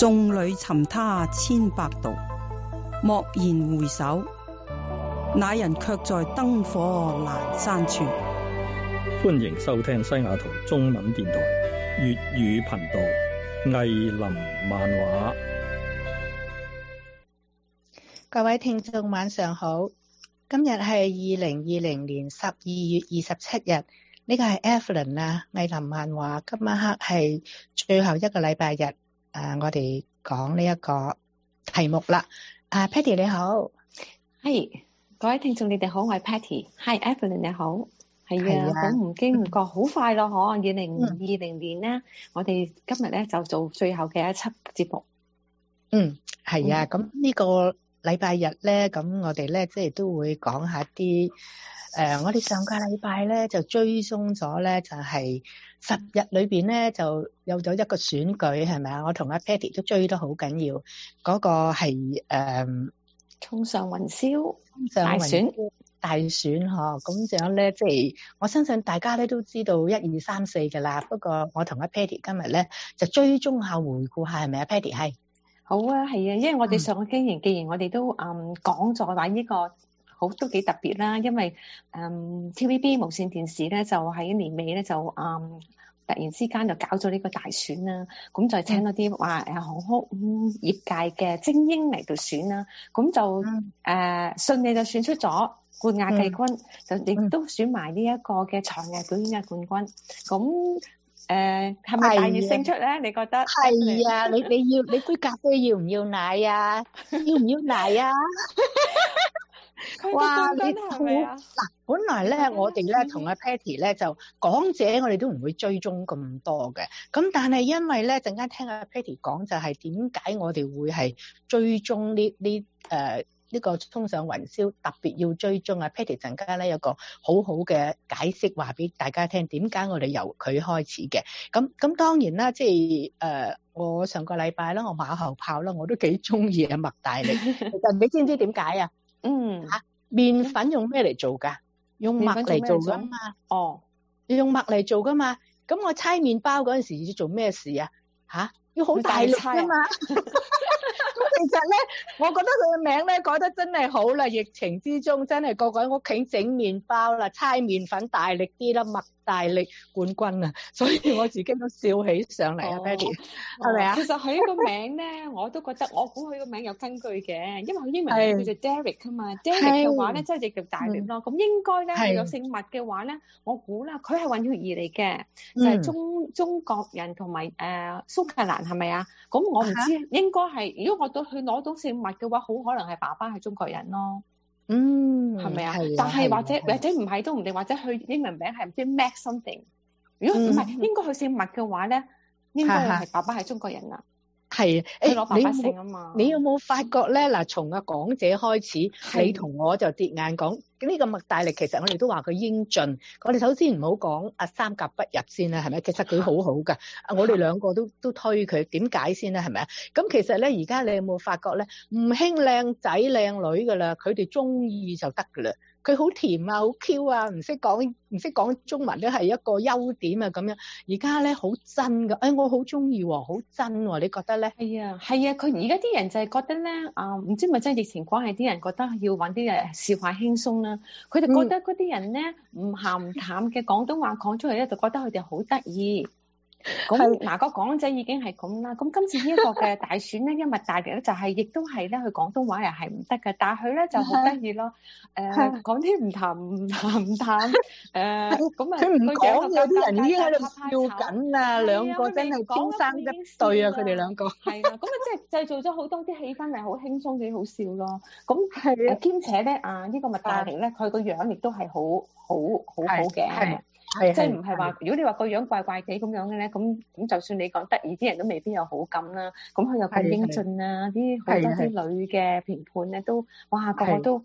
眾裏尋他千百度，驀然回首，那人卻在燈火闌珊處。 歡迎收聽西雅圖中文電台粵語頻道藝林漫畫。 各位聽眾晚上好，今日係2020年12月27日，呢個係 Evelyn 啊，藝林漫畫。今晚黑係最後一個禮拜日，我哋講呢一個題目啦。Patty 你好， 係各位聽眾你哋好，我係 Patty。係 Evelyn 你好，係啊，好唔經唔覺，好快咯，嗬！2020年咧，我哋今日咧就做最後嘅一輯節目。 係啊，咁呢個禮拜日咧，咁我哋咧即係都會講下啲我哋上個禮拜咧就追蹤咗咧，就係10日裏邊咧就有咗一個選舉，係咪啊？我同阿 Patty 都追得好緊要，嗰個係衝上雲霄大選嗬，咁樣咧即係我相信大家咧都知道1、2、3、4噶啦。不過我同阿 Patty 今日咧就追蹤下回顧下，係咪啊 Patty？ 係好啊，係啊，因為我哋上個經營，既然我哋都講咗話呢個好都幾特別啦，因為TVB 無線電視咧就喺年尾咧就突然之間就搞咗呢個大選啦，咁就請咗啲話航空業界嘅精英嚟到選啦，咁就順利就選出咗冠亞季軍，就亦都選埋呢一個嘅才藝表演嘅冠軍，咁係咪大熱勝出咧？你覺得？ 係啊，你杯咖啡要唔要奶啊？要唔要奶啊？哇！你係咪啊？嗱，本來咧我哋咧同阿 Patty 咧就港姐，我哋都唔會追蹤咁多嘅。咁但係因為咧陣間聽阿 Patty 講，就係點解我哋會係追蹤呢個衝上雲霄，特別要追蹤啊 Patty 陣間咧有個好好嘅解釋，話俾大家聽點解我哋由佢開始嘅。咁當然啦，即係我上個禮拜啦，我馬後炮啦，我都幾中意啊麥大力。其實你知唔知點解啊？麵粉用咩嚟做噶？用麥嚟做噶嘛？你用麥嚟做噶嘛？咁我猜麵包嗰陣時要做咩事啊？要好大力噶嘛？咁其實咧，我覺得佢嘅名咧改得真係好啦。疫情之中真係個個喺屋企整麵包啦，猜麵粉大力啲啦，麥大力冠軍啊！所以我自己都笑起上嚟啊 Patty 係咪啊？ 其實佢個名咧，我都覺得我估佢個名有根據嘅，因為佢英文名叫做 Derek 啊嘛。Derek 嘅話咧，即係譯做大力咯。咁應該咧，佢有姓麥嘅話咧，我估啦，佢係混血兒嚟嘅，就係中國人同埋蘇格蘭係咪啊？咁我唔知，應該係。如果佢攞到姓麥嘅話，好可能係爸爸係中國人咯。係咪啊？但係或者唔係都唔定，或者佢英文名係唔知 Mac something。如果唔係，應該佢姓麥嘅話咧，應該係爸爸係中國人啦。 係， 佢攞爸爸姓啊嘛。 你有冇發覺咧？嗱，從阿港姐開始，你同我就跌眼講呢個麥大力，其實我哋都話佢英俊。我哋首先唔好講三甲不入先啦，係咪？其實佢好好噶，我哋兩個都推佢，點解先咧？係咪啊？咁其實咧，而家你有冇發覺咧？唔興靚仔靚女噶啦，佢哋中意就得噶啦。佢好甜啊，好 Q 啊，唔識講中文都係一個優點啊，咁樣。而家咧好真噶，我好中意喎，好真喎，你覺得咧？ 係啊，佢而家啲人就係覺得咧，唔知咪真係疫情關係，啲人覺得要揾啲人笑下輕鬆啦。佢哋覺得嗰啲人咧唔鹹唔淡嘅廣東話講出嚟咧，就覺得佢哋好得意。咁嗱，個港姐已經係咁啦。咁今次呢一個嘅大選咧，因為大力咧就係亦都係咧，佢廣東話又係唔得嘅，但係佢咧就好得意咯。講啲唔淡咁啊， 佢唔講，有啲人已經喺度笑緊啦。兩個真係天生一對啊！佢哋兩個係啦，咁啊即係製造咗好多啲氣氛係好輕鬆幾好笑咯。咁兼且咧呢個麥大力咧，佢個樣亦都係好嘅。即係唔係話，如果你話個樣怪怪地咁樣嘅咧，咁就算你講得意，啲人都未必有好感啦。咁佢又咁英俊啊，好多啲女嘅評判咧都，哇個個都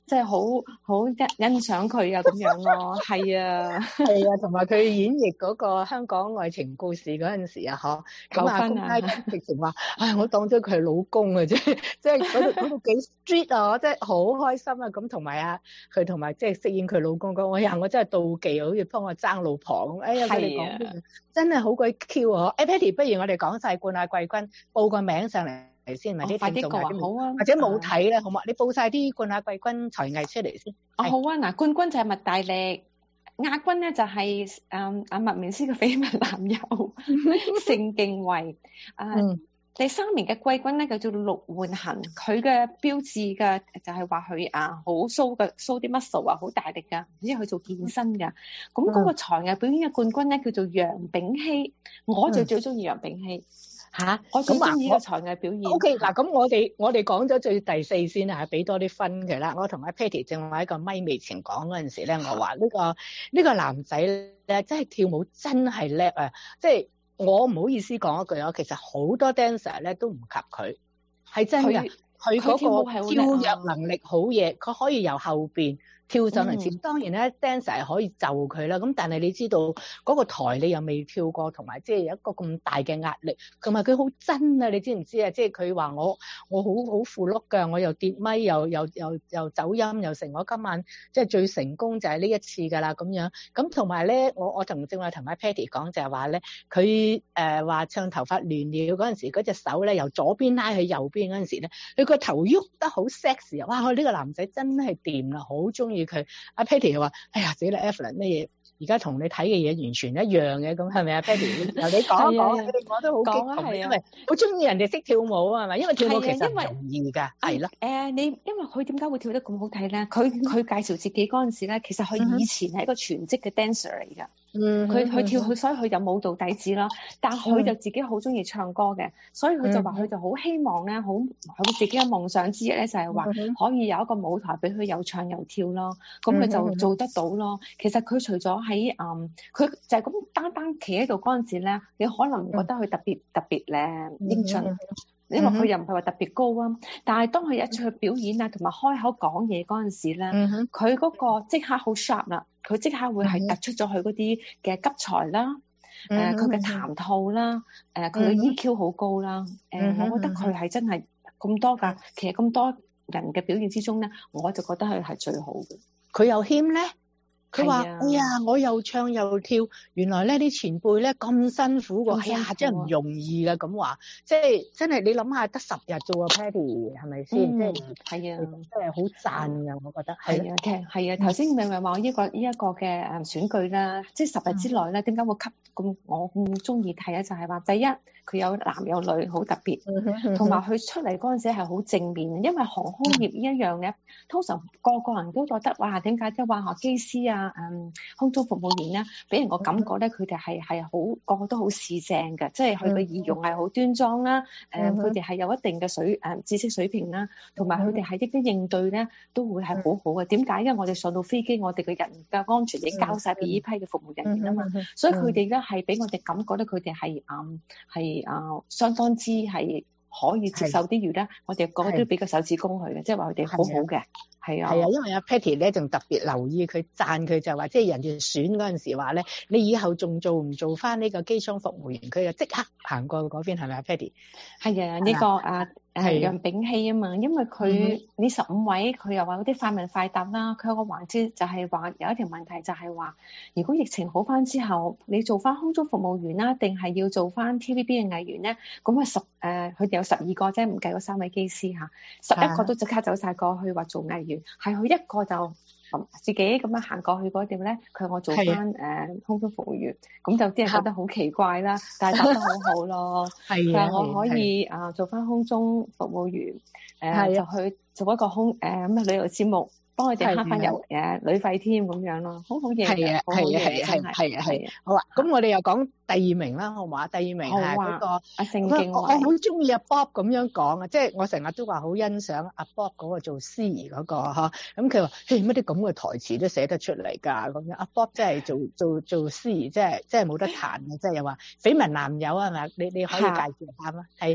真係好欣賞佢啊咁樣咯，係啊， 係啊，同埋佢演繹嗰個香港愛情故事嗰陣時啊，嗬，咁啊，公佳直情話，唉，我當咗佢係老公啊，即係嗰度幾 street 啊，我真係好開心啊，咁同埋佢同埋即係飾演佢老公講，我真係妒忌啊，好似幫我爭老婆咁，哎呀，佢哋講真係好鬼 Q 啊！Patty，不如我哋講晒冠亞季軍，報個名上嚟先，或者聽眾好啊， 或者冇睇咧，好嘛？你報晒啲冠亞季軍才藝出嚟先。 好啊，嗱，冠軍就係麥大力，亞軍咧就係麥明詩嘅緋聞男友盛敬偉，第3名嘅季軍咧就叫陸煥恒，佢嘅標誌嘅就係話佢好 show 啲 muscle 啊，好大力噶，唔知佢做健身噶。咁嗰個才藝表演嘅冠軍咧叫做楊秉希，我就最中意楊秉希嚇，我最中意個才藝表演。 OK， 嗱咁我哋講咗最第4先啦，俾多啲分佢啦。我同阿 Patty 正話喺個咪面前講嗰陣時咧，我話呢個男仔咧，真係跳舞真係叻啊！即係。我唔好意思講一句啊，其實好多 dancer 咧都唔及佢，係真㗎。佢嗰個跳躍能力好嘢，佢可以由後邊跳上嚟前。當然咧 dancer 係可以就佢啦。咁但係你知道嗰個台你又未跳過，同埋即係有一個咁大嘅壓力，同埋佢好真啊！你知唔知啊？即係佢話我好負碌㗎，我又跌咪又走音又成。我今晚即係最成功就係呢一次㗎啦咁樣。咁同埋咧，我正話同阿 Patty 講就係話咧，佢話唱頭髮亂了嗰陣時，嗰隻手咧由左邊拉去右邊嗰陣時咧，佢個頭喐得好 sexy 啊！哇！呢個男仔真係掂啦，好中意佢。阿 Patty 又話：哎呀，死啦 Evelyn 咩嘢？而家同你睇嘅嘢完全一樣嘅，咁係咪啊 Patty？由你講一講，我都好激動，因為好中意人哋識跳舞啊，係咪？因為跳舞其實唔容易㗎，係咯。 因為佢點解會跳得咁好睇咧？佢介紹自己嗰陣時咧，其實佢以前係一個全職嘅 dancer 嚟㗎。佢跳佢，所以佢有舞蹈底子啦。但佢就自己好中意唱歌嘅，所以佢就話佢就好希望咧，佢自己嘅夢想之一咧就係話可以有一個舞台俾佢又唱又跳咯。咁佢就做得到咯。其實佢除咗喺佢就係咁單企喺度嗰陣時咧，你可能唔覺得佢特別咧英俊，因為佢又唔係話特別高啊。但係當佢一出去表演啊，同埋開口講嘢嗰陣時咧，佢嗰個即刻好 sharp 啦。佢即刻會係突出咗佢嗰啲嘅急才啦，佢嘅談吐啦，佢嘅 EQ 好高啦，我覺得佢係真係咁多㗎。其實咁多人嘅表現之中咧，我就覺得佢係最好嘅。 佢又謙咧。佢話：哎呀，我又唱又跳，原來呢啲前輩咧咁辛苦喎，哎呀，真係唔容易㗎咁話，即係真係你諗下得10日啫喎 Patty 係咪先？即係係啊， 真係好讚㗎，我覺得係啊，其實係啊，頭先咪話呢一個嘅選舉啦，即係10日之內咧，點解會我咁中意睇咧？就係話第一，佢有男有女，好特別，同埋佢出嚟嗰陣時係好正面，因為航空業呢一樣嘅，通常個人都覺得哇，點解即係話機師啊？空中服務員咧，俾人個感覺咧，佢哋係好個個都好市正嘅，即係佢嘅儀容係好端莊啦。佢哋係有一定嘅知識水平啦，同埋佢哋係一啲應對咧，都會係好好嘅。點解？因為我哋上到飛機，我哋嘅人嘅安全已經交晒俾呢批嘅服務人員啊嘛，所以佢哋咧係俾我哋感覺咧，佢哋係相當之係可以接受啲嘢咧。我哋個個都俾個手指公佢嘅，即係話佢哋好好嘅。係啊，因為阿 Patty 咧仲特別留意佢讚佢，就話即係人哋選嗰陣時話咧，你以後仲做唔做翻呢個機艙服務員？佢就即刻行過嗰邊，係咪啊 Patty？ 係啊，呢個楊秉希啊嘛，因為佢呢15位，佢又話嗰啲快問快答啦。佢有個環節就係話有一條問題就係話，如果疫情好翻之後，你做翻空中服務員啦，定係要做翻 TVB 嘅藝員咧？咁佢哋有12個啫，唔計嗰3位機師嚇，11個都即刻走晒過去話做藝員。係佢一個就自己咁樣行過去嗰點咧，佢話我做翻空中服務員，咁就啲人覺得好奇怪啦，但係答得好好咯。係啊，我可以做翻空中服務員，就去做一個旅遊節目，幫佢哋慳翻旅費添咁樣咯，好好嘢。係啊，係啊。好啊， 咁我哋又講第2名啦，好嘛？第2名係嗰個阿盛敬偉。 我好中意阿 Bob 咁樣講啊，即係我成日都話好欣賞阿 Bob 嗰個做司儀嗰個嗬。咁佢話：嘿，乜啲咁嘅台詞都寫得出嚟㗎咁樣。阿 Bob 真係做司儀，真係冇得彈嘅，即係又話緋聞男友係咪？你可以介紹下嗎？係。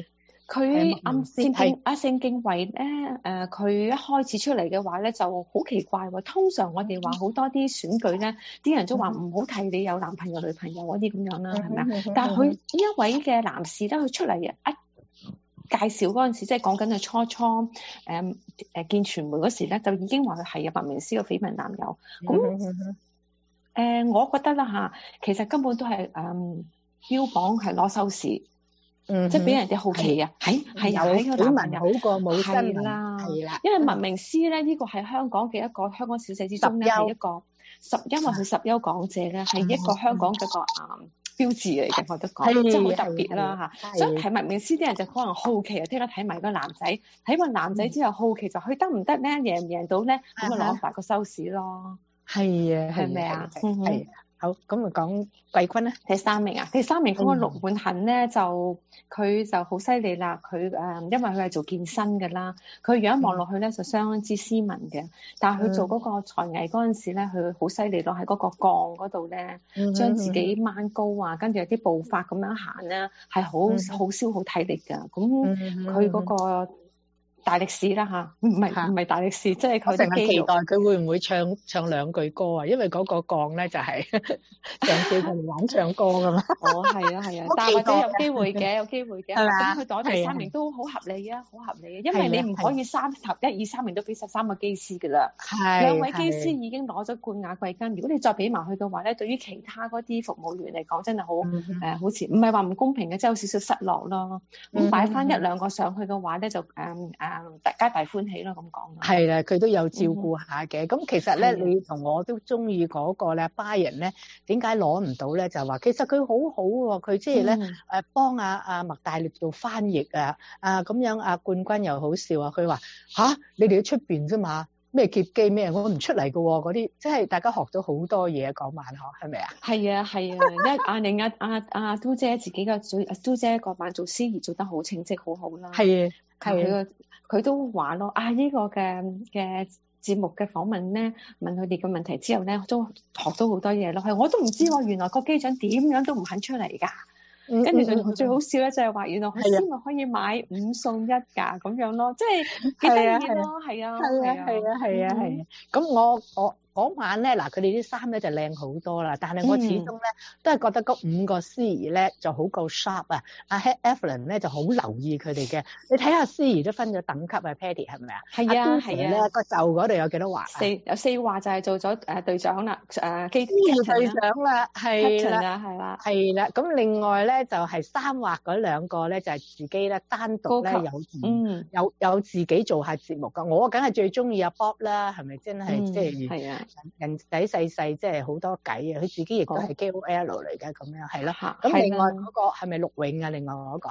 佢盛敬偉咧，佢一開始出嚟嘅話咧就好奇怪喎。通常我哋話好多啲選舉咧，啲人都話唔好提你有男朋友女朋友嗰啲咁樣啦，係咪啊？但係佢呢一位嘅男士咧，佢出嚟介紹嗰陣時，即係講緊佢初見傳媒嗰時咧，就已經話佢係有白明詩嘅緋聞男友。咁我覺得啦嚇，其實根本都係標榜係攞收視，即係俾人哋好奇啊，係有緋聞好過冇新聞啦，係啦。因為白明詩咧，呢個係香港嘅一個香港小姐之中咧，係一個因為佢十優港姐咧，係一個香港嘅個標誌嚟嘅，我覺得講真係好特別啦嚇。所以睇白明詩啲人就可能好奇啊，聽得睇埋個男仔，睇個男仔之後好奇就佢得唔得咧，贏唔贏到咧，咁啊攞埋個收視咯。係啊，係咪啊？係。好，咁啊講季軍咧，第三名嗰個陸滿衡咧，佢就好犀利啦。佢因為佢係做健身嘅啦，佢樣望落去咧就相當之斯文嘅，但係佢做嗰個才藝嗰陣時咧，佢好犀利咯，喺嗰個槓嗰度咧，將自己掹高啊，跟住有啲步法咁樣行咧，係好消耗體力㗎。咁佢嗰個大力士啦嚇，唔係大力士，即係佢成日期待佢會唔會唱兩句歌啊？因為嗰個槓咧就係上次佢玩唱歌噶嘛。係啊，但係或者有機會嘅，咁佢攞第三名都好合理啊，因為你唔可以1、2、3名都俾13個機師㗎啦。兩位機師已經攞咗冠亞季軍，如果你再俾埋佢嘅話咧，對於其他嗰啲服務員嚟講，真係好似唔係話唔公平嘅，即係有少少失落咯。咁擺翻1、2個上去嘅話咧，就大家大歡喜咯，咁講。係啦，佢都有照顧下嘅。咁其實咧，你同我都中意嗰個咧，Brian咧，點解攞唔到咧？就話其實佢好好喎，佢即係咧幫阿麥大力做翻譯咁樣冠軍又好笑啊！佢話你哋喺出邊啫嘛，咩劫機咩，我唔出嚟㗎喎，嗰啲即係大家學到好多嘢講晚係咪啊？係啊，因為阿都姐自己嘅都姐嗰晚做司儀做得好稱職，好好啦。係啊。佢都話咯，呢個嘅節目嘅訪問咧，問佢哋嘅問題之後咧，都學到好多嘢咯。我都唔知喎，原來個機長點樣都唔肯出嚟㗎。跟住就最好笑咧，就係話原來佢先咪可以買5送1㗎咁樣咯，即係幾得意咯。係啊。咁我嗰晚咧，嗱佢哋啲衫咧就靚好多啦，但係我始終咧都係覺得嗰5個司儀咧就好夠 sharp 啊！阿 Evelyn 咧就好留意佢哋嘅，你睇下司儀都分咗等級啊 ，Patty 係咪啊？係啊。咧個袖嗰度有幾多畫？有4畫就係做咗隊長啦，機隊長啦，係啦。咁另外咧就係3畫嗰2個咧就係自己咧單獨咧有自己做下節目㗎。我梗係最中意阿 Bob 啦，係咪真係即係？係啊。人仔細細即係好多計啊！佢自己亦都係 KOL 嚟嘅，咁樣係咯。咁另外嗰個係咪陸永啊？另外嗰個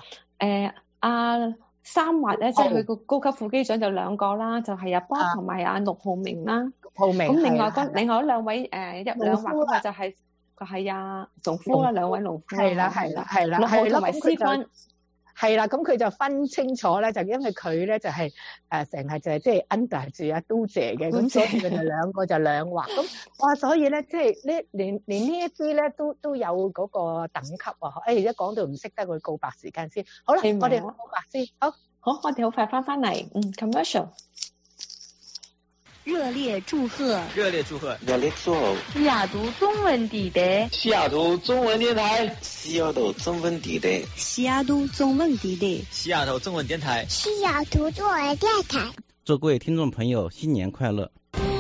三滑咧，即係佢個高級副機長就2個啦，就係阿 Bob 同埋阿陸浩明啦。咁另外嗰2位兩滑嗰個就係阿農夫啦，2位農夫。係啦。陸浩同埋思君。係啦，咁佢就分清楚咧，就因為佢咧就係成日就係即係 under 住阿都姐嘅，咁所以佢哋2個就2畫。咁所以咧即係連呢一啲咧都有嗰個等級啊！一講到唔識得佢告白時間先。好啦，我哋告白先。好，我哋好快翻嚟。commercial。 熱烈祝賀！ 西雅圖中文地帶。 西雅圖中文電台。 西雅圖中文電台。 西雅圖中文電台。 西雅圖中文電台。 西雅圖中文電台。 祝各位聽眾朋友新年快樂！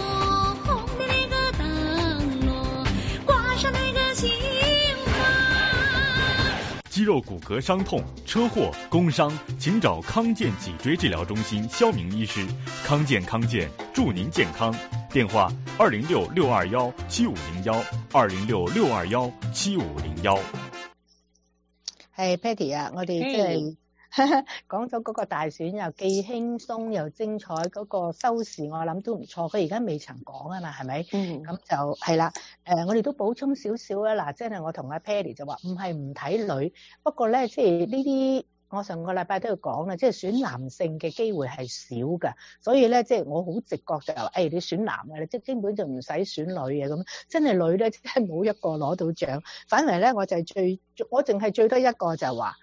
肌肉骨骼傷痛、車禍、工傷，請找康健脊椎治療中心肖明醫師。康健祝您健康。電話206217501 206217501。 係 Patty 啊，我哋即係講咗嗰個大選又既輕鬆又精彩，嗰個收視我諗都唔錯。佢而家未曾講啊嘛，係咪？咁就係啦。我哋都補充少少啊。嗱，即係我同阿 Patty 就話唔係唔睇女，不過咧即係呢啲我上個禮拜都要講啦，即係選男性嘅機會係少㗎，所以咧即係我好直覺就話你選男嘅，你即係根本就唔使選女嘅咁。真係女咧真係冇一個攞到獎，反為咧我淨係最多一個就話。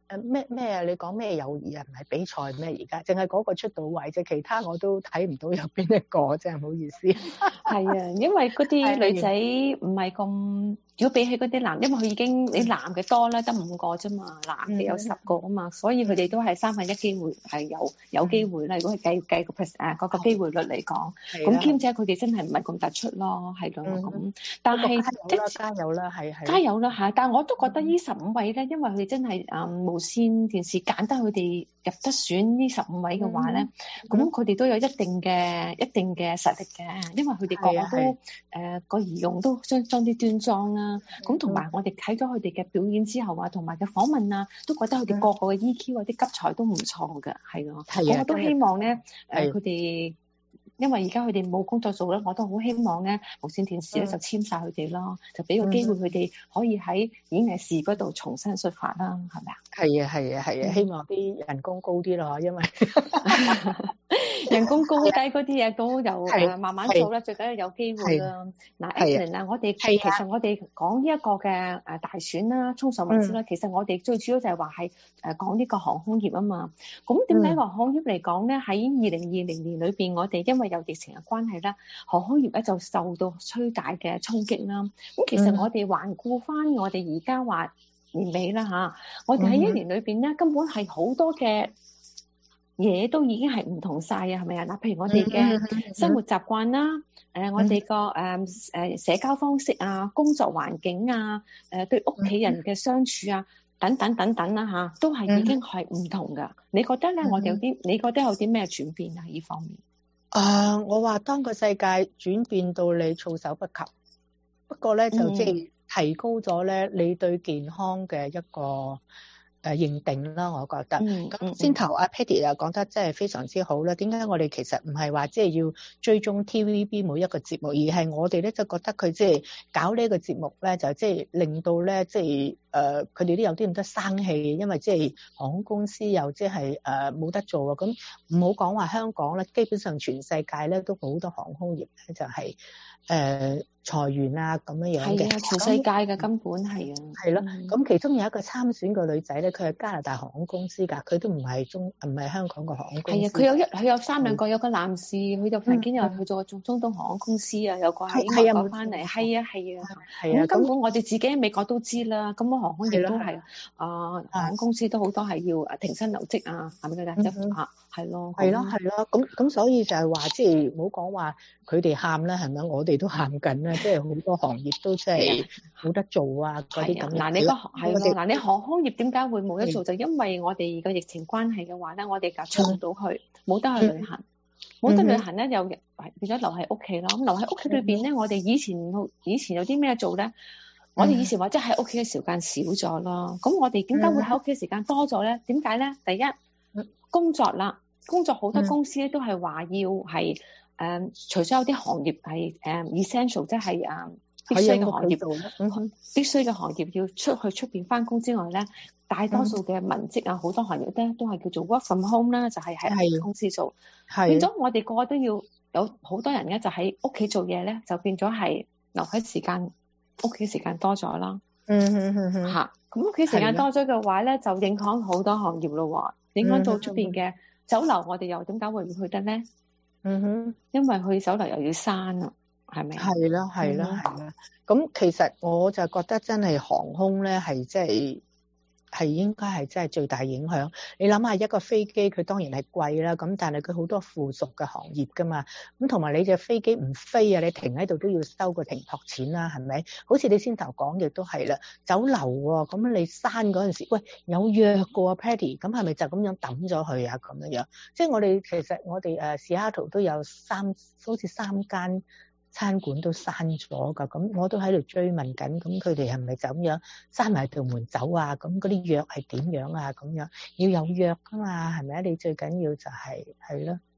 咩啊？你講咩友誼啊？唔係比賽咩？而家淨係嗰個出到位啫，其他我都睇唔到有邊一個，真係唔好意思。 係啊，因為嗰啲女仔唔係咁，如果比起嗰啲男，因為佢已經你男嘅多啦，得5個啫嘛，男嘅有10個啊嘛，所以佢哋都係1/3機會係有機會啦。如果係計個嗰個機會率嚟講，咁兼且佢哋真係唔係咁突出咯，係咯咁。但係加油啦，係加油啦嚇！但係我都覺得呢15位咧，因為佢哋真係無線電視揀得佢哋入得選呢15位嘅話咧，咁佢哋都有一定嘅實力嘅，因為佢哋個個都個儀容都裝啲端莊啦。咁同埋我哋睇咗佢哋嘅表演之後啊，同埋嘅訪問啊，都覺得佢哋個個嘅 EQ 啊啲急才都唔錯嘅，係咯。我都希望咧佢哋。因為而家佢哋冇工作做啦，我都好希望咧無線電視咧就簽晒佢哋咯，就俾個機會佢哋可以喺演藝事嗰度重新出發啦，係咪啊？ 係啊，希望啲人工高啲咯，因為人工高低嗰啲嘢都有慢慢做啦，最緊要有機會啦。嗱 Evelyn 啊，我哋其實我哋講呢一個嘅大選啦，衝上雲霄啦，其實我哋最主要就係話係講呢個航空業啊嘛。咁點解航空業嚟講咧？喺2020年裏邊，我哋因為有疫情嘅關係啦，航空業咧就受到最大嘅衝擊啦。咁其實我哋環顧翻我哋而家話年尾啦嚇，我哋喺1年裏邊咧根本係好多嘅嘢都已經係唔同晒啊，係咪啊？嗱，譬如我哋嘅生活習慣啦，我哋個社交方式啊，工作環境啊，對屋企人嘅相處啊，等等啦嚇，都係已經係唔同噶。你覺得咧？我哋有啲，你覺得有啲咩轉變啊？呢方面？ 我話當個世界轉變到你措手不及，不過咧就即係提高咗咧你對健康嘅一個認定啦，我覺得。咁先頭阿 Patty 又講得真係非常之好啦。點解我哋其實唔係話即係要追蹤 TVB 每一個節目，而係我哋咧就覺得佢即係搞呢個節目咧，就即係令到咧即係佢哋都有啲咁多生氣，因為即係航空公司又即係冇得做啊。咁唔好講話香港啦，基本上全世界咧都好多航空業咧就係裁員啊咁樣樣嘅。 係啊，全世界嘅根本係啊。 係咯，咁其中有一個參選個女仔咧，佢係加拿大航空公司㗎，佢都唔係香港個航空公司。 係啊，佢有3-2個，有個男士，佢就曾經又去做中東航空公司啊，有個喺英國翻嚟。係啊。咁根本我哋自己喺美國都知啦，咁航空業都係航空公司都好多係要停薪留職啊，係咪㗎？係咯。咁所以就係話，即係唔好講話佢哋喊啦，係咪？我哋都喊緊啦，即係好多行業都即係冇得做啊嗰啲咁。嗱，你航空業點解會冇得做？就因為我哋個疫情關係嘅話咧，我哋就出唔到去，冇得去旅行，冇得旅行咧，又變咗留喺屋企咯。咁留喺屋企裏邊咧，我哋以前有啲咩做咧？我哋以前或者喺屋企嘅時間少咗咯。咁我哋點解會喺屋企嘅時間多咗咧？點解咧？第一，工作啦，工作好多公司咧都係話要係除咗有啲行業係essential， 即係必須嘅行業，必須嘅行業要出邊翻工之外咧，大多數嘅文職啊，好多行業咧都係叫做 work from home 啦，就係喺公司做。變咗我哋個個都要有好多人咧，就喺屋企做嘢咧，就變咗係留喺時間，屋企時間多咗啦。嚇，咁屋企時間多咗嘅話咧，就影響好多行業咯喎，影響到出邊嘅酒樓，我哋又點解會唔去得咧？因為去酒樓又要閂啊。係咪？ 係啦。咁其實我就覺得真係航空咧係即係應該係真係最大影響。你諗下一個飛機佢當然係貴啦，咁但係佢好多附屬嘅行業㗎嘛。咁同埋你隻飛機唔飛啊，你停喺度都要收個停泊錢啦，係咪？好似你先頭講嘅都係啦，酒樓喎，咁你閂嗰陣時，喂有約過 Patty， 咁係咪就咁樣抌咗佢啊？咁樣即係其實我哋Seattle 都有好似3間餐館都閂咗㗎，咁我都喺度追問緊，咁佢哋係咪就咁樣閂埋條門走啊？咁嗰啲約係點樣啊？咁樣要有約㗎嘛，係咪啊？你最緊要就係咯，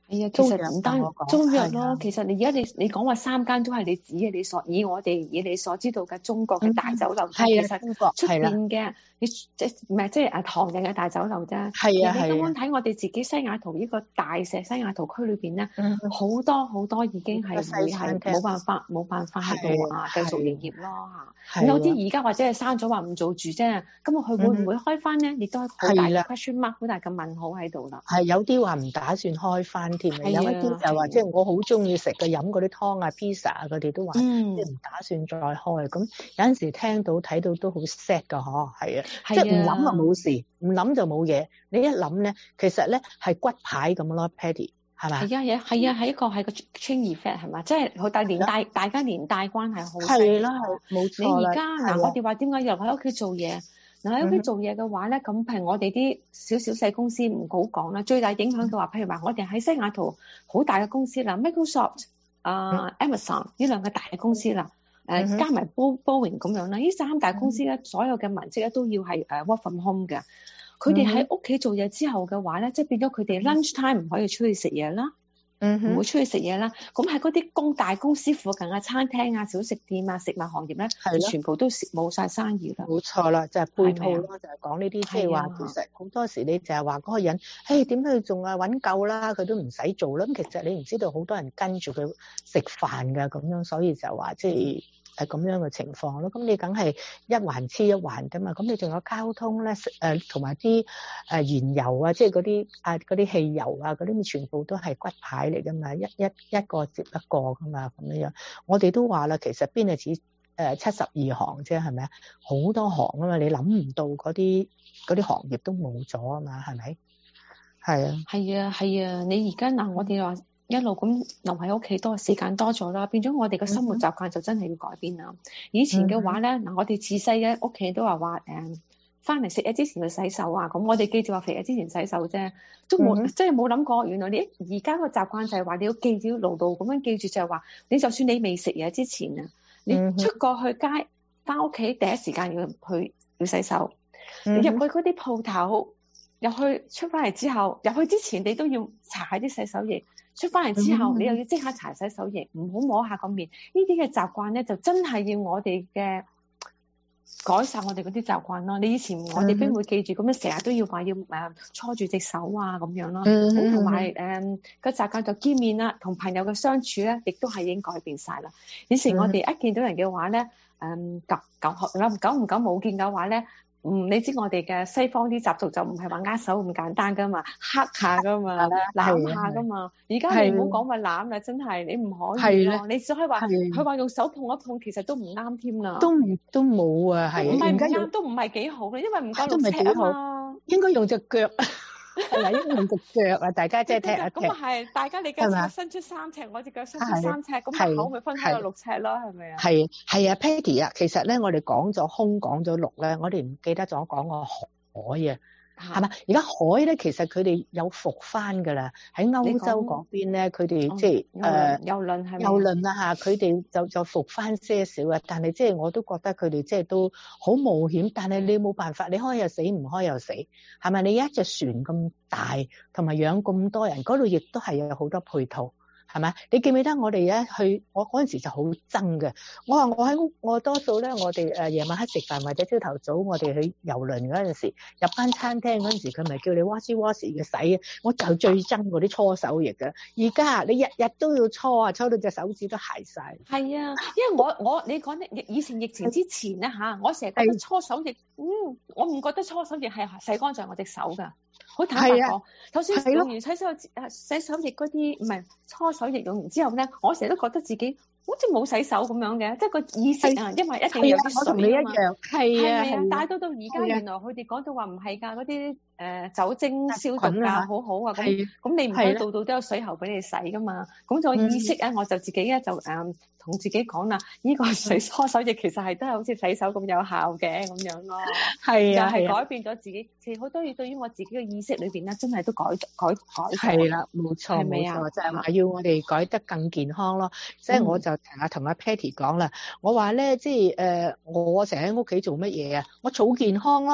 係啊，其實唔單租約咯，其實你而家你講話3間都係你指嘅，以你所知道嘅中國嘅大酒樓，其實出邊嘅你即係唐人嘅大酒樓啫。係啊，你啱啱睇我哋自己西雅圖呢個大石西雅圖區裏邊咧，好多已經係會係冇辦法喺度繼續營業咯嚇。有啲而家或者係刪咗話唔做住啫，咁佢會唔會開翻咧？亦都係好大嘅 question mark， 好大嘅問號喺度啦。係有啲話唔打算開翻。有一啲就話，即係我好中意食嘅飲嗰啲湯啊、pizza 啊，佢哋都話即係唔打算再開。咁有陣時聽到睇到都好 sad 㗎，嗬，係啊，即係唔諗就冇事，唔諗就冇嘢。你一諗咧，其實咧係骨牌咁咯 ，Patty 係咪？係啊，係一個 chain effect 係嘛？即係好大大家連帶關係好細。係啦，冇錯啦。你而家嗱，我哋話點解又喺屋企做嘢？嗱喺屋企做嘢嘅話咧，咁譬如我哋啲少細公司唔好講啦，最大影響嘅話，譬如話我哋喺西雅圖好大嘅公司啦 ，Microsoft、Amazon 呢兩個大公司啦，加埋 Boeing 咁樣啦，呢3大公司咧，所有嘅文職咧都要係work from home 嘅。佢哋喺屋企做嘢之後嘅話咧，即係變咗佢哋 lunch time 唔可以出去食嘢啦。唔會出去食嘢啦，咁喺嗰啲大公司附近嘅餐廳啊、小食店啊、食物行業咧，全部都冇晒生意啦。冇錯啦，就係配套咯，就係講呢啲，即係話其實好多時你就係話嗰個人，點解佢仲係揾夠啦？佢都唔使做啦。咁其實你唔知道好多人跟住佢食飯㗎，咁樣所以就話即係咁樣嘅情況咯。咁你梗係一環黐一環㗎嘛。咁你仲有交通咧，同埋啲燃油啊，即係嗰啲汽油啊，嗰啲全部都係骨牌嚟㗎嘛，一個接一個㗎嘛，咁樣。我哋都話啦，其實邊係指72行啫，係咪啊？好多行啊嘛，你諗唔到嗰啲行業都冇咗啊嘛，係咪？係啊。係啊，你而家嗱，我哋話一路咁留喺屋企多時間多咗啦，變咗我哋嘅生活習慣就真係要改變啦。以前嘅話咧，嗱，我哋自細嘅屋企都話翻嚟食嘢之前去洗手啊，咁我哋記住話食嘢之前洗手啫，都冇即係冇諗過，原來你而家個習慣就係話你要記住牢牢咁樣記住，就係話你就算你未食嘢之前啊，你出過去街翻屋企第一時間要洗手，你入去嗰啲鋪頭入去出翻嚟之後，入去之前你都要搽下啲洗手液，出翻嚟之後你又要即刻搽洗手液，唔好摸下個面，呢啲嘅習慣咧就真係要我哋嘅改善我哋嗰啲習慣咯。你以前我哋邊會記住咁樣成日都要話要搓住隻手啊咁樣咯。咁同埋個習慣就見面啦，同朋友嘅相處咧，亦都係已經改變晒啦。以前我哋一見到人嘅話咧，久唔久冇見嘅話咧，你知我哋嘅西方啲習俗就唔係話握手咁簡單噶嘛，黑下噶嘛，攬下噶嘛。而家你唔好講話攬啦，真係你唔可以咯。你只可以話佢話用手碰一碰，其實都唔啱添啦。都冇啊，係唔係唔啱都唔係幾好嘅，因為唔夠6尺啊嘛。應該用隻腳。係咪應該用隻腳啊？大家即係踢一踢。咁啊係，大家你嘅腳伸出3尺，我隻腳伸出3尺，咁口咪分開到6尺咯，係咪啊？係啊 ，Patty 啊，其實咧我哋講咗空，講咗陸咧，我哋唔記得咗講個海啊。係嘛？而家海咧，其實佢哋有復翻㗎啦。喺歐洲嗰邊咧，佢哋即係郵輪係咪？郵輪啊嚇，佢哋就復翻些少啊。但係即係我都覺得佢哋即係都好冒險。但係你冇辦法，你開又死，唔開又死，係咪？你一隻船咁大，同埋養咁多人，嗰度亦都係有好多配套。係咪？你記唔記得我哋一去，我嗰陣時就好憎嘅。我話我喺屋，我多數咧，我哋夜晚黑食飯或者朝頭早，我哋去郵輪嗰陣時，入翻餐廳嗰陣時，佢咪叫你 wash 嘅洗，我就最憎嗰啲搓手液嘅。而家你日日都要搓啊，搓到隻手指都鞋晒。係啊，因為你講咧，以前疫情之前咧嚇，我成日覺得搓手液，我唔覺得搓手液係洗乾淨我隻手㗎。好坦白講，就算用完洗手液嗰啲，唔係搓手液用完之後咧，我成日都覺得自己好似冇洗手咁樣嘅，即係個意識啊，因為一定有啲水啊嘛。我同你一樣，係啊，但係到而家原來佢哋講到話唔係㗎，嗰啲酒精消毒啊，好好啊，咁你唔可以度度都有水喉俾你洗㗎嘛。咁就意識啊，我就自己咧就同自己講啦，呢個水搓手液其實係都係好似洗手咁有效嘅咁樣咯。係啊，就係改變咗自己，其實好多嘢對於我自己嘅意識裏邊咧，真係都改。係啦，冇錯冇錯，就係話要我哋改得更健康咯。即係我就同阿 Patty 講啦，我話咧，即係我成日喺屋企做乜嘢啊？我儲健康咯。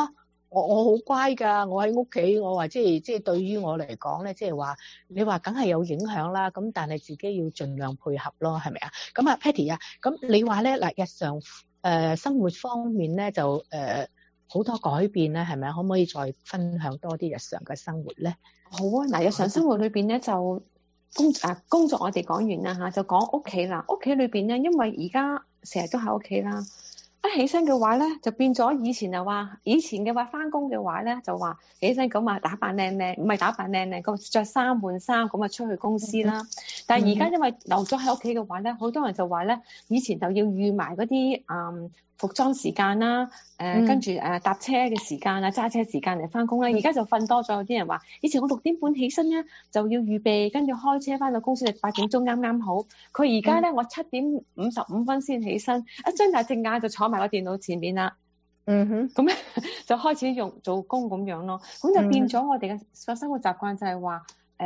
我好乖㗎，我喺屋企，我話即係對於我嚟講咧，即係話你話梗係有影響啦，咁但係自己要盡量配合咯，係咪啊？咁啊 Patty 啊，咁你話咧嗱，日常生活方面咧就好多改變咧，係咪啊？可唔可以再分享多啲日常嘅生活咧？ 好啊，嗱，日常生活裏邊咧就工作我哋講完啦嚇，就講屋企啦。屋企裏邊咧，因為而家成日都喺屋企啦。一起身嘅話咧，就變咗以前嘅話翻工嘅話咧，就話起身咁啊打扮靚靚，唔係打扮靚靚，咁着衫換衫咁啊出去公司啦。但係而家因為留咗喺屋企嘅話咧，好多人就話咧，以前就要預埋嗰啲服裝時間啦，跟住搭車嘅時間啊，揸車時間嚟翻工啦。而家就瞓多咗，有啲人話以前我6點半起身咧，就要預備，跟住開車翻到公司就8點鐘啱啱好。佢而家咧我7點55分先起身，一張大隻眼就坐埋個電腦前面啦。咁咧就開始做工咁樣咯。咁就變咗我哋嘅生活習慣就係話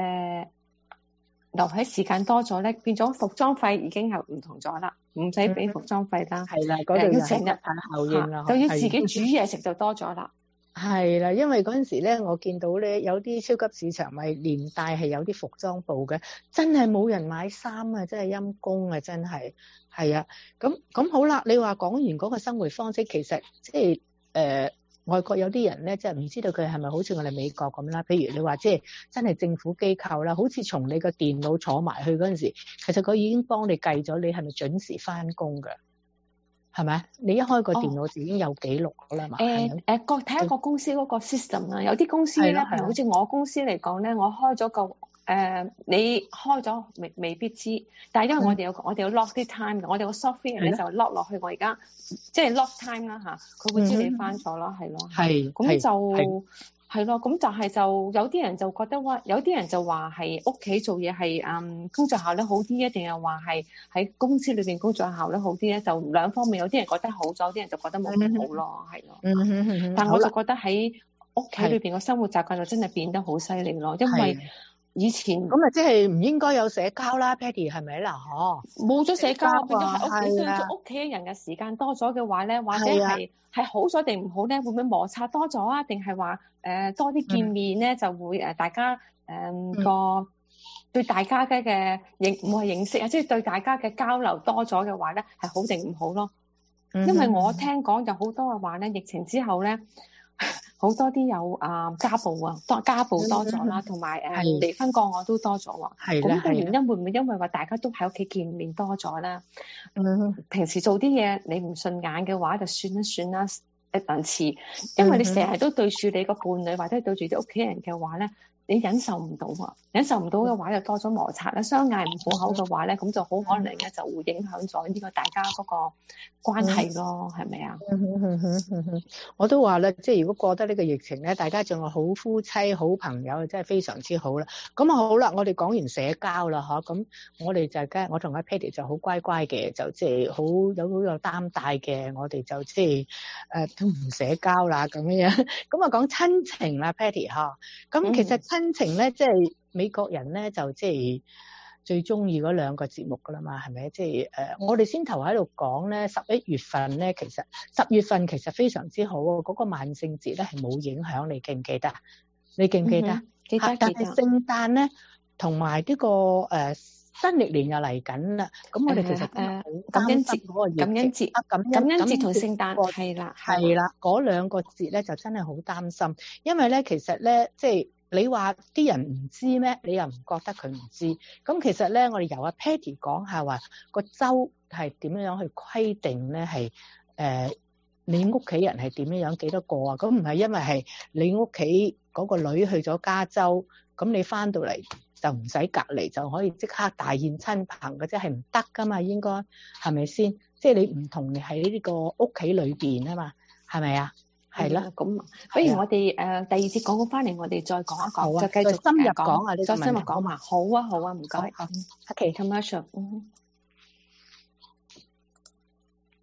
留喺時間多咗咧，變咗服裝費已經係唔同咗啦，唔使俾服裝費啦。 係啦，嗰度要成日效應啦， 就要自己煮嘢食就多咗啦。 係啦，因為嗰陣時咧，我見到咧有啲超級市場咪連帶係有啲服裝部嘅，真係冇人買衫啊，真係陰公啊，真係係啊。咁好啦，你話講完嗰個生活方式，其實即係外國有啲人咧，即係唔知道佢係咪好似我哋美國咁啦。譬如你話即係真係政府機構啦，好似從你個電腦坐埋去嗰陣時，其實佢已經幫你計咗你係咪準時翻工㗎，係咪？你一開個電腦就已經有記錄啦嘛。 睇一個公司嗰個 system 啦，有啲公司咧，譬如好似我公司嚟講咧，我開咗個你開咗未必知，但係因為我哋有 lock 啲 time 嘅，我哋個 software 咧就 lock 落去我而家即係 lock time 啦嚇，佢會知你翻咗咯，係咯， 係咁就係咯，咁但係就有啲人就覺得話，有啲人就話係屋企做嘢係工作效率好啲，一定係話係喺公司裏邊工作效率好啲咧，就兩方面，有啲人覺得好咗，有啲人就覺得冇咁好咯，係咯，但我就覺得喺屋企裏邊個生活習慣就真係變得好犀利咯，因為以前咁啊，即係唔應該有社交啦 ，Patty 係咪啦？ 冇咗社交，變咗喺屋企對住屋企人嘅時間多咗嘅話咧，或者係好咗定唔好咧？會唔會摩擦多咗啊？定係話多啲見面咧，就會大家個對大家嘅唔係認識啊，即係對大家嘅交流多咗嘅話咧，係好定唔好咯？因為我聽講有好多嘅話咧，疫情之後咧。好多啲有家暴多咗啦，同埋離婚個案都多咗喎。咁個原因會唔會因為話大家都喺屋企見面多咗咧？平時做啲嘢你唔順眼嘅話，就算一算啦，一陣次。因為你成日都對住你個伴侶或者對住啲屋企人嘅話咧，你忍受唔到啊！忍受唔到嘅話，就多咗摩擦啦。相嗌唔好口嘅話咧，咁就好可能咧就會影響咗呢個大家嗰個關係咯，係咪啊？ 我都話啦，即係如果過得呢個疫情咧，大家仲係好夫妻、好朋友，真係非常之好啦。咁啊好啦，我哋講完社交啦，咁我哋就梗係我同阿 Patty 就好乖乖嘅，就即係好有擔帶嘅，我哋就即係都唔社交啦咁樣。咁啊講親情啦 ，Patty 咁其實親情咧，即係美國人咧就即係最中意嗰兩個節目噶啦嘛，係咪？即係我哋先頭喺度講咧，11月份咧，其實10月份其實非常之好喎，嗰個萬聖節咧係冇影響，你記唔記得？你記唔記得？ 記得。 但係聖誕咧，同埋呢個新歷年又嚟緊啦，咁我哋其實感恩節嗰個感恩節同聖誕係啦， 嗰兩個節咧就真係好擔心，因為咧其實咧即係。你話啲人唔知咩？你又唔覺得佢唔知？咁其實咧，我哋由阿 Patty 講下話個州係點樣去規定咧？係你屋企人係點樣幾多個啊？咁唔係因為係你屋企嗰個女去咗加州，咁你翻到嚟就唔使隔離就可以即刻大宴親朋嘅啫，係唔得噶嘛？應該係咪先？即係你唔同喺呢個屋企裏邊啊嘛？係咪啊？係啦，咁不如我哋第二節講翻嚟，我哋再講一講，再繼續深入講啊， 再深入講嘛。好啊，唔該。 OK， commercial。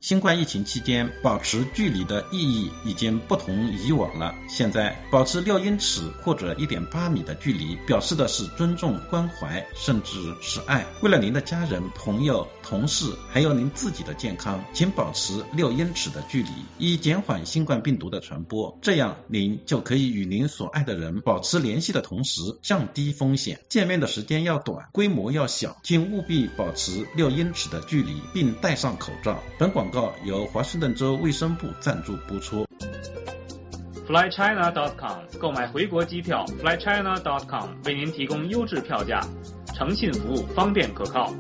新冠疫情期间，保持距离的意义已经不同以往了。现在保持6英尺或者 1.8 米的距离，表示的是尊重、关怀，甚至是爱。为了您的家人、朋友、同事，还有您自己的健康，请保持6英尺的距离，以减缓新冠病毒的传播。这样，您就可以与您所爱的人保持联系的同时，降低风险。见面的时间要短，规模要小，请务必保持6英尺的距离，并戴上口罩。本广告由华盛顿州卫生部赞助播出。 flychina.com 购买回国机票 flychina.com 为您提供优质票價，誠信服務，方便可靠。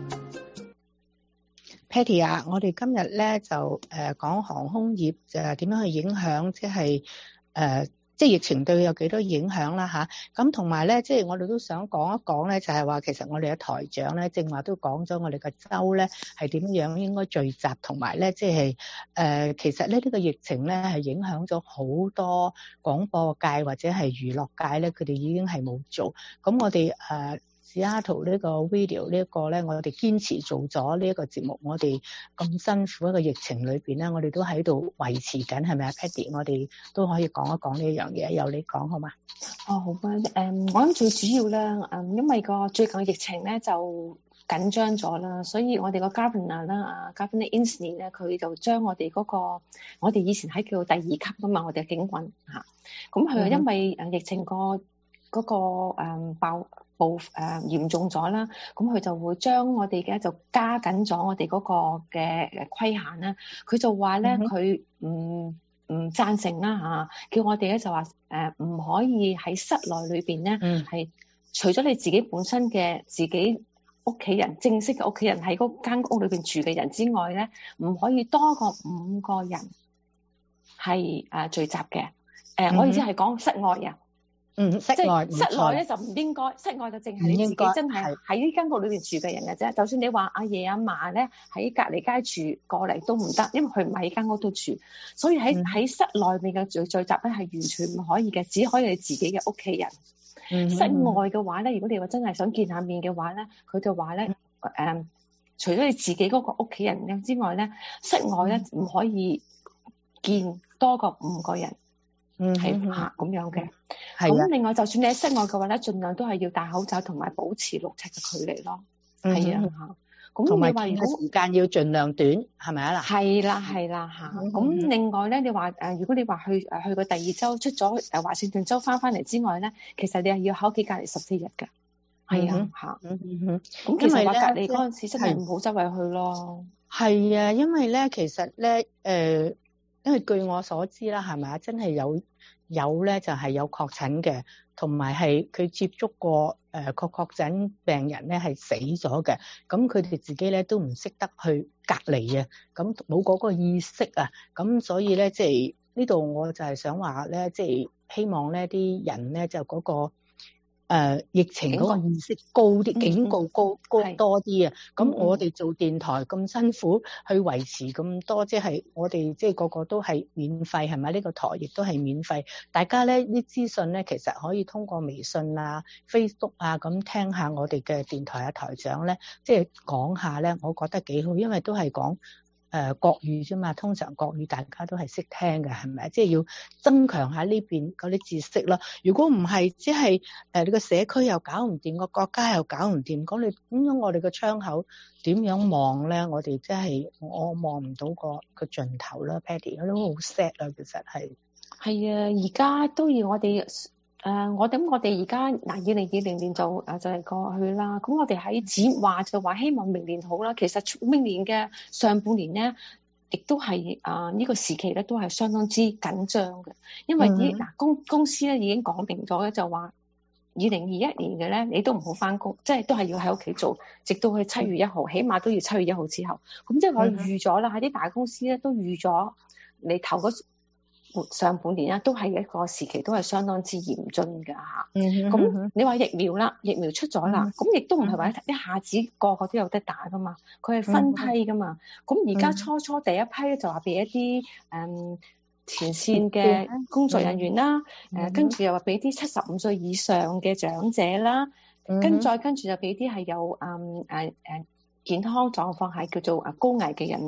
Patty 啊，我哋今日咧就講航空業點樣去影響，即係疫情對佢有幾多影響啦嚇。咁同埋咧，即係我哋都想講一講咧，就係話其實我哋嘅台長咧，正話都講咗我哋嘅州咧係點樣應該聚集，同埋咧即係其實咧呢個疫情咧係影響咗好多廣播界或者係娛樂界咧，佢哋已經係冇做。咁我哋Seattle 呢個 video 呢一個咧，我哋堅持做咗呢一個節目，我哋咁辛苦一個疫情裏邊咧，我哋都喺度維持緊，係咪啊 Patty？ 我哋都可以講一講呢樣嘢，由你講好嘛？ 好啊，我諗最主要咧，因為個最近嘅疫情咧就緊張咗啦，所以我哋個 Governor 啦，Governor Inslee 咧，佢就將我哋嗰個，我哋以前喺叫第2級噶嘛，我哋嘅警棍嚇，咁佢因為疫情嗰個爆嚴重咗啦，咁佢就會將我哋嘅就加緊咗我哋嗰個嘅規限啦。佢就話咧，佢唔贊成啦嚇，叫我哋咧就話唔可以喺室內裏邊咧係除咗你自己本身嘅自己屋企人正式嘅屋企人喺嗰間屋裏邊住嘅人之外咧，唔可以多過5個人係聚集嘅。我意思係講室外啊。室內咧就唔應該，室外就淨係你自己真係喺呢間屋裏邊住嘅人嘅啫。就算你話阿爺阿嫲咧喺隔離街住過嚟都唔得，因為佢唔喺間屋度住，所以喺室內面嘅聚集咧係完全唔可以嘅，只可以你自己嘅屋企人。室外嘅話咧，如果你話真係想見下面嘅話咧，佢就話咧除咗你自己嗰個屋企人之外咧，室外咧唔可以見多過5個人。係咁樣嘅。咁另外，就算你喺室外嘅話咧，盡量都係要戴口罩同埋保持6尺嘅距離咯。係啊，咁你話如果時間要盡量短，係咪啊啦？係啦嚇。咁另外咧，你話如果你話去過第2州出咗華盛頓州翻嚟之外咧，其實你係要喺屋企隔離14日㗎。係啊嚇。咁其實話隔離嗰陣時真係唔好周圍去咯。係啊，因為咧其實咧因為據我所知啦，係咪啊？真係有咧就係有確診嘅，同埋係佢接觸過個確診病人咧係死咗嘅，咁佢哋自己咧都唔識得去隔離啊，咁冇嗰個意識啊，咁所以咧即係呢度我就係想話咧，即係希望咧啲人咧就嗰個疫情嗰個意識高啲，警告高多啲啊！咁我哋做電台咁辛苦去維持咁多，即係我哋即係個個都係免費，係咪？呢個台亦都係免費，大家咧啲資訊咧其實可以通過微信啊、Facebook 啊咁聽下我哋嘅電台啊台長咧，即係講下咧，我覺得幾好，因為都係講國語啫嘛，通常國語大家都係識聽嘅，係咪？即係要增強下呢邊嗰啲知識咯。如果唔係，即係你個社區又搞唔掂，個國家又搞唔掂，咁你咁樣我哋個窗口點樣望咧？我哋真係我望唔到個盡頭啦 ，Patty 都好 sad 啊，其實係。係啊，而家都要我哋。我諗我哋而家2020年就係過去啦。咁我哋喺展話就話希望明年好啦。其實明年嘅上半年咧，亦都係呢個時期咧都係相當之緊張嘅，因為公司咧已經講明咗咧，就話2021年嘅咧你都唔好返工，即係都係要喺屋企做，直到去7月1號，起碼都要7月1號之後。咁即係我預咗啦，喺啲大公司咧都預咗你頭嗰上半年都係一個時期，都係相當之嚴峻㗎嚇。咁你話疫苗啦，疫苗出咗啦，咁亦都唔係話一下子個個都有得打㗎嘛，佢係分批㗎嘛。咁而家初第一批就話俾一啲前線嘅工作人員啦，跟住又話俾啲75歲以上嘅長者啦，跟住就俾啲係有健康狀況係叫做高危嘅人啦。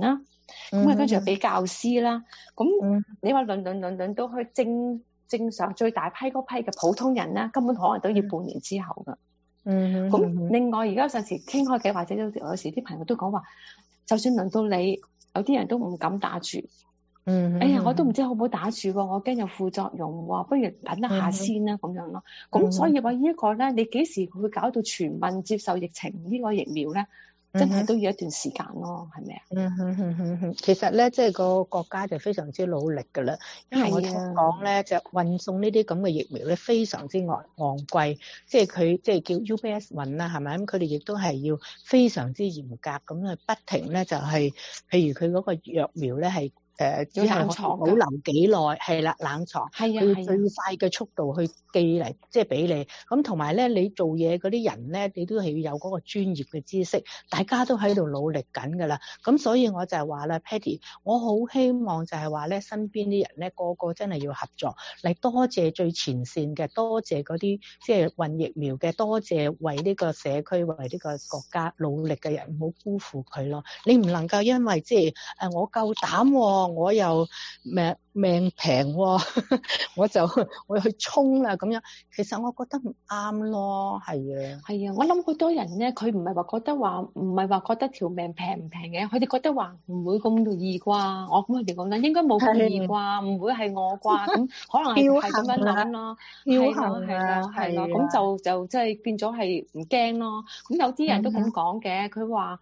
咁啊跟住又俾教師啦。咁你話輪到去正常最大批嗰批嘅普通人咧，根本可能都要半年之後噶。咁另外而家有陣時傾開嘅，或者有時啲朋友都講話，就算輪到你，有啲人都唔敢打住。哎呀，我都唔知好唔好打住喎，我驚有副作用喎，不如等一下先啦咁樣咯。咁所以話呢一個咧，你幾時會搞到全民接受疫情呢個疫苗咧？真係都要一段時間咯，係咪啊？ 其實咧，即係個國家就非常之努力㗎啦。因為我聽講咧，就運送呢啲咁嘅疫苗咧，非常之昂貴。即係佢即係叫 UPS 運啦，係咪？咁佢哋亦都係要非常之嚴格咁去不停咧，就係譬如佢嗰個藥苗咧係。只係保留幾耐，係啦，冷藏，佢要最快嘅速度去寄嚟，即係俾你。咁同埋咧，你做嘢嗰啲人咧，你都係要有嗰個專業嘅知識，大家都喺度努力緊㗎啦。咁所以我就係話啦 ，Patty， 我好希望就係話咧，身邊啲人咧，個個真係要合作嚟，多謝最前線嘅，多謝嗰啲即係運疫苗嘅，多謝為呢個社區、為呢個國家努力嘅人，唔好辜負佢咯。你唔能夠因為即係我夠膽喎。我又命平喎，我去衝啦咁樣，其實我覺得唔啱咯，係啊， 我諗好多人咧，佢唔係話覺得條命平唔平嘅，佢哋覺得話唔會咁易啩，我咁佢哋講緊應該冇咁易啩，唔會係我啩，咁可能係咁樣諗咯，係咯，咁就即係變咗係唔驚咯，咁有啲人都咁講嘅，佢話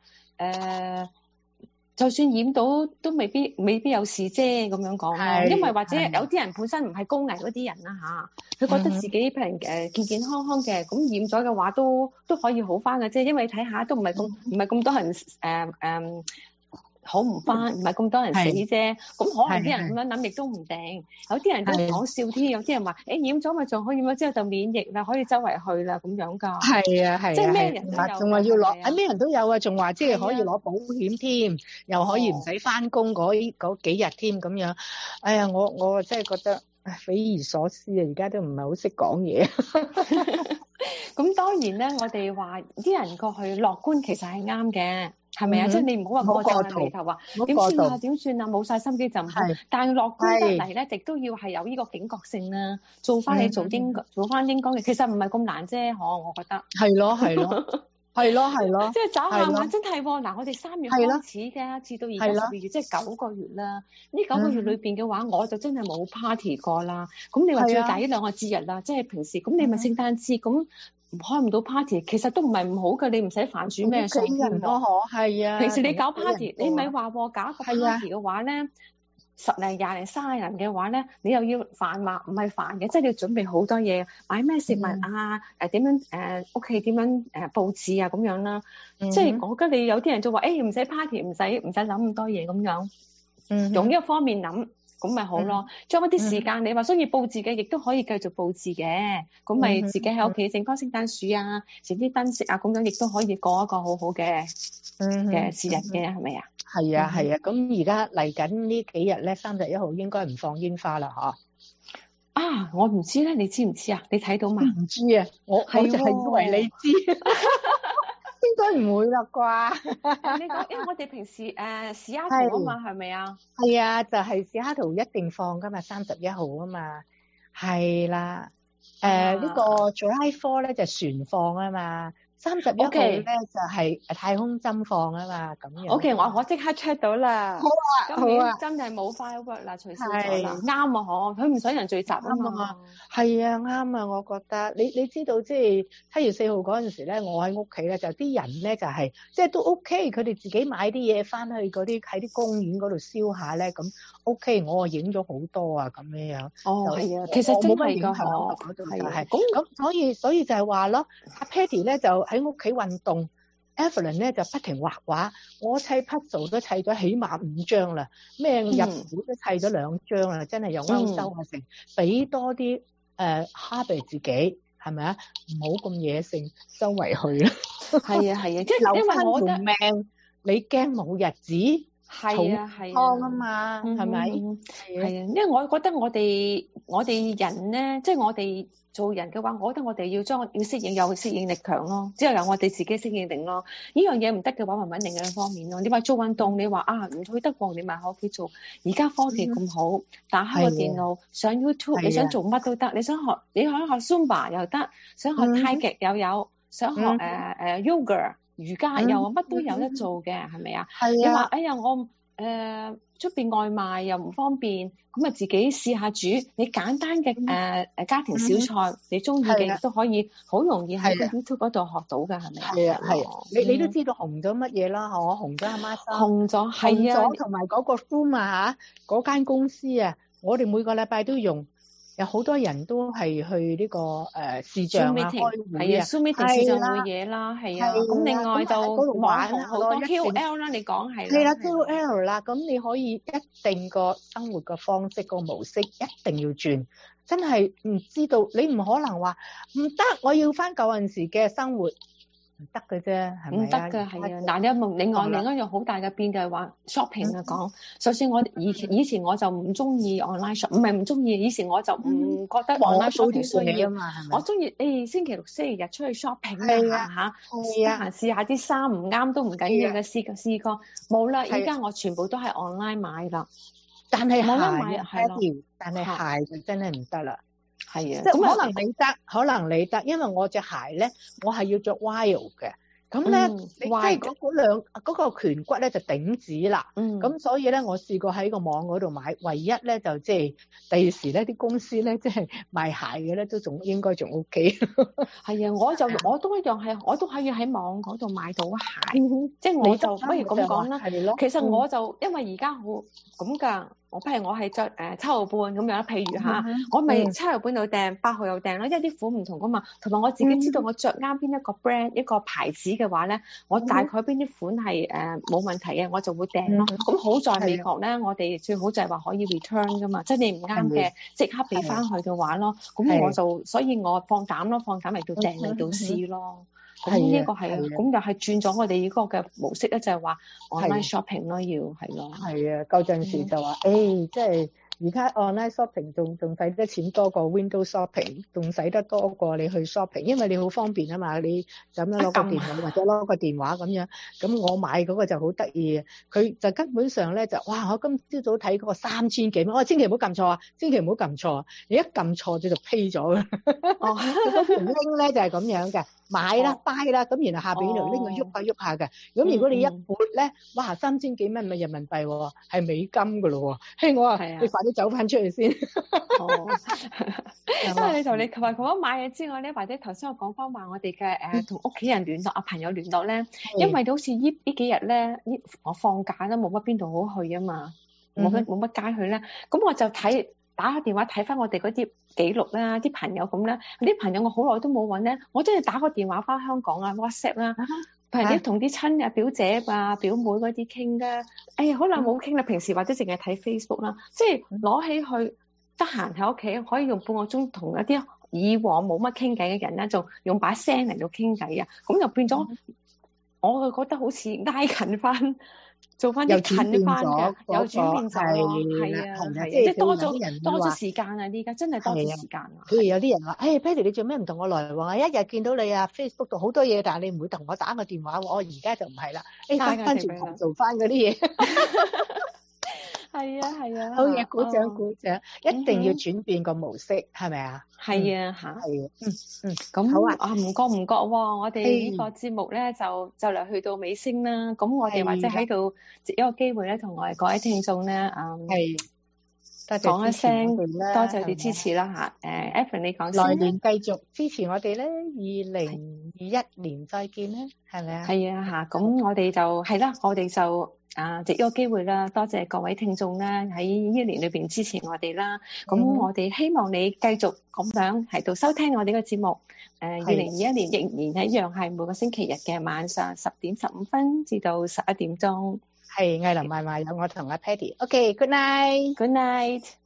就算染到都未必有事啫，咁樣講咯。因為或者有啲人本身唔係高危嗰啲人啦嚇，佢覺得自己譬如健健康康嘅，咁染咗嘅話都可以好翻嘅啫。因為睇下都唔係咁多人好唔翻，唔係咁多人死啫。咁可能啲人咁樣諗亦都唔定。有啲人都講笑添，有啲人話染咗咪仲可以染咗之後就免疫啦，可以周圍去啦咁樣㗎。係啊， 即係咩人都有， 仲話要攞，咩人都有啊，仲話即係可以攞保險添，又可以唔使翻工嗰幾日添咁樣。哎呀，我真係覺得匪夷所思啊！而家都唔係好識講嘢。 咁當然咧，我哋話啲人過去樂觀其實係啱嘅。係咪啊？即係你唔好話過咗眉頭話點算啊？冇晒心機就唔好。但係樂觀得嚟咧，亦都要係有呢個警覺性啦。做翻你做翻應該嘅，其實唔係咁難啫。我覺得係咯。即係眨下眼真係喎。嗱，我哋3月開始嘅，至到而家12月，即係9個月啦。呢9個月裏邊嘅話，我就真係冇 party 過啦。咁你話最大呢2個節日啦，即係平時咁，你咪聖誕節咁。開唔到 party， 其實都唔係唔好嘅，你唔使煩住咩上天咯，係啊。平時你搞 party， 你咪話搞個 party 嘅話咧，10零20零30人嘅話咧，你又要煩話唔係煩嘅，即係你要準備好多嘢，買咩食物啊，點樣屋企點樣佈置啊咁樣啦。即係我覺得你有啲人就話唔使 party， 唔使諗咁多嘢咁樣，用呢個方面諗。咁咪好咯，將一啲時間，你話需要佈置嘅，亦都可以繼續佈置嘅。咁咪自己喺屋企整棵聖誕樹啊，整啲燈飾啊，咁樣亦都可以過一個好好嘅節日嘅，係咪啊？ 係啊。咁而家嚟緊呢幾日咧，31號應該唔放煙花啦，嗬？ 啊，我唔知咧，你知唔知啊？你睇到嘛？ 唔知啊，我就係以為你知。應該唔會啦啩？ 你講，因為我哋平時西雅圖啊嘛，係咪啊？ 係啊，就係西雅圖一定放噶嘛，31號啊嘛，係啦。呢個 July 4咧就船放啊嘛。31號咧就係太空針放啊嘛，咁樣。 OK， 我即刻 check 到啦。 好啊， 今年真係冇 firework 啦，取消咗啦。啱啊，佢唔想人聚集啊嘛。 係啊，啱啊，我覺得你知道即係7月4號嗰陣時咧，我喺屋企咧就啲人咧就係即係都 OK，佢哋自己買啲嘢翻去嗰啲喺啲公園嗰度燒下咧，咁 OK， 我影咗好多啊咁樣。 係啊，其實真係㗎， 係咁，所以就係話咯，阿 Patty 咧就喺屋企運動 ，Evelyn 咧就不停畫畫，我砌 puzzle 都砌咗起碼5張啦，咩日本都砌咗2張啦，真係由歐洲啊成，俾多啲hobby 自己係咪啊？唔好咁野性，周圍去啦。 係啊，即係因為我覺得命，你驚冇日子係啊係湯啊嘛，係咪？ 係啊，因為我覺得我哋人咧，即係我哋做人嘅話，我覺得我哋要適應，有適應力強咯，之後有我哋自己適應力咯。呢樣嘢唔得嘅話，咪揾另一方面咯。你話做運動，你話唔去得喎，你咪喺屋企做。而家科技咁好，打開個電腦上 YouTube，你想做乜都得。你想學 Zumba 又得，想學太極又有，想學yoga 瑜伽又乜都有得做嘅，係咪啊？你話哎呀我出邊外賣又唔方便，咁啊自己試下煮。你簡單嘅家庭小菜，你中意嘅都可以好容易喺 YouTube 嗰度學到㗎，係咪啊？ 係啊係啊，你都知道紅咗乜嘢啦？我紅咗阿媽生， 紅咗係啊， 同埋嗰個 Zoom 啊嚇，嗰間公司啊，我哋每個禮拜都用。有好多人都係去呢個視像啊，開會啊， Zoom meeting 視像會嘢啦，係啊。咁另外就玩好多 KOL 啦，你講係啦 KOL 啦，咁你可以一定個生活嘅方式個模式一定要轉，真係唔知道你唔可能話唔得，我要翻舊陣時嘅生活。唔得嘅啫，係咪啊？ 唔得嘅係啊！嗱，你有冇另一樣好大嘅變就係話 shopping 啊講，就算我以前我就唔中意 online shop， 唔係唔中意，以前我就唔覺得 online shopping 需要啊嘛，係咪？我中意星期六、星期日出去 shopping 啊嚇，試下啲衫唔啱都唔緊要嘅，試過冇啦。依家我全部都係 online 買啦， 但係冇得買係咯， 但係鞋就真係唔得啦。 係啊， 即係可能你得，因為我隻鞋咧，我係要着 wild 嘅，咁咧你即係嗰個拳骨咧就頂趾啦，咁所以咧我試過喺個網嗰度買，唯一咧就即係第二時咧啲公司咧即係賣鞋嘅咧都應該仲 OK。 係啊，我都一樣係，我都可以喺網嗰度買到鞋，即係我就不如咁講啦。其實我就因為而家好咁㗎。譬如我係着7號半咁樣，譬如嚇，我咪7號半度訂，8號又訂咯，因為啲款唔同噶嘛。同埋我自己知道我着啱邊一個 brand 一個牌子嘅話咧，我大概邊啲款係冇問題嘅，我就會訂咯。咁好在美國咧，我哋最好就係話可以 return 噶嘛，即係你唔啱嘅即刻俾翻佢嘅話咯。咁所以我放膽嚟到訂嚟到試咯。咁呢個係啊，咁又係轉咗我哋呢個嘅模式咧，就係話 online shopping 咯，要係咯。係啊，舊陣時就話，即係而家 online shopping 仲使得錢多過 window shopping， 仲使得多過你去 shopping， 因為你好方便啊嘛，你就咁樣攞個電話或者攞個電話咁樣。咁我買嗰個就好得意嘅，佢就根本上咧就哇！我今朝早睇嗰個3000幾蚊，我話千祈唔好撳錯啊，千祈唔好撳錯啊！你一撳錯就批咗啦。哦，嗰條 link 咧就係咁樣嘅。買啦 buy 啦，咁然後下邊呢度拎佢喐下嘅，咁如果你一撥咧，哇3000幾蚊咪人民幣喎，係美金噶咯喎，我話你快啲走翻出去先。 因為你同埋講買嘢之外咧，或者頭先我講翻話我哋嘅同屋企人聯絡朋友聯絡咧，因為好似呢幾日咧，我放假都冇乜邊度好去啊嘛，冇乜街去咧，咁我就打個電話睇翻我哋嗰啲記錄啦，啲朋友咁啦，啲朋友我好耐都冇揾咧，我真係打個電話翻香港啊 WhatsApp 啦，譬如啲同啲親啊表姐啊表妹嗰啲傾啦，哎呀好耐冇傾啦，平時或者淨係睇 Facebook 啦，即係攞起去得閒喺屋企可以用半個鐘同一啲以往冇乜傾偈嘅人咧，就用把聲嚟到傾偈啊，咁就變咗，我就覺得好似挨近翻。做翻啲近翻嘅，有轉變咗，係啊，即係多咗時間啊！呢家真係多咗時間啊！ 譬如有啲人話，Patty 你做咩唔同我來往啊？一日見到你啊 ，Facebook 度好多嘢，但係你唔會同我打個電話喎。我而家就唔係啦，跟住做翻嗰啲嘢。 係啊， 好嘢，鼓掌鼓掌，一定要轉變個模式，係咪啊？ 係啊，嚇， 係咁好啊，唔覺喎，我哋呢個節目咧就嚟去到尾聲啦。咁我哋或者喺度藉一個機會咧，同我哋各位聽眾咧，講一聲多謝你支持啦嚇。Evelyn 你講先。來年繼續支持我哋咧，2021年再見啦，係咪啊？ 係啊嚇，咁我哋就係啦，我哋就。藉呢個機會啦，多謝各位聽眾咧喺呢一年裏邊支持我哋啦。咁我哋希望你繼續咁樣喺度收聽我哋嘅節目。2021年仍然一樣係每個星期日嘅晚上10點15分至到11點鐘。 係藝林萬華有我同阿 Patty。OK，good night。 Good night。